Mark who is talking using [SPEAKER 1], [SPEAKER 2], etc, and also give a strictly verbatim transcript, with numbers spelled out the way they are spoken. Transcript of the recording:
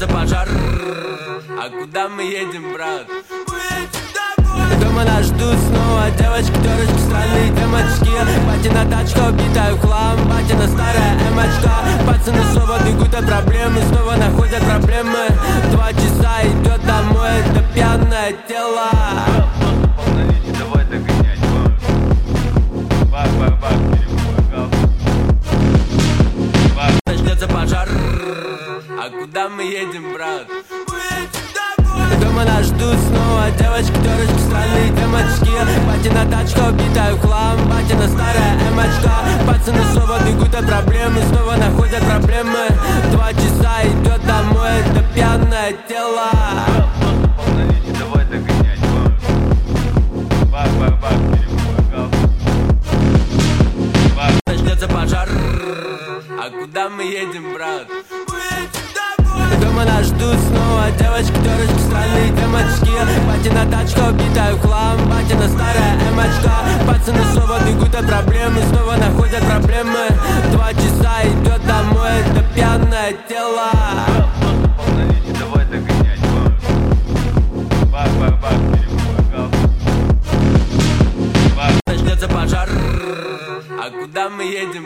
[SPEAKER 1] Начнется пожар. А куда мы едем, брат? Дома нас ждут снова девочки, дурочки, странные темочки. Батина тачка, убитая в хлам, батина старая эмочка. Пацаны снова бегут от проблемы, снова находят проблемы. Два часа идет домой, это пьяное тело.
[SPEAKER 2] Давай догонять, бак, бак, бак, перепугал.
[SPEAKER 1] Начнется пожар. А куда мы едем, брат? Дома нас ждут снова девочки, дурочки, странные темочки. Батина тачка, убитая в хлам, батина старая эмочка. Пацаны снова бегут от проблемы, снова находят проблемы. Два часа идет домой, это пьяное тело.
[SPEAKER 2] Давай догонять, бак, бак, бак, перепугал.
[SPEAKER 1] Начнется пожар. А куда мы едем, брат? Дома нас ждут снова девочки, дурочки, странные темочки. Батина тачка, убитая в хлам, батина старая эмочка. Пацаны снова бегут от проблемы, снова находят проблемы. Два часа идет домой, это пьяное тело.
[SPEAKER 2] Давай догонять, бак, бак, бак, перепугал.
[SPEAKER 1] Начнется пожар. А куда мы едем,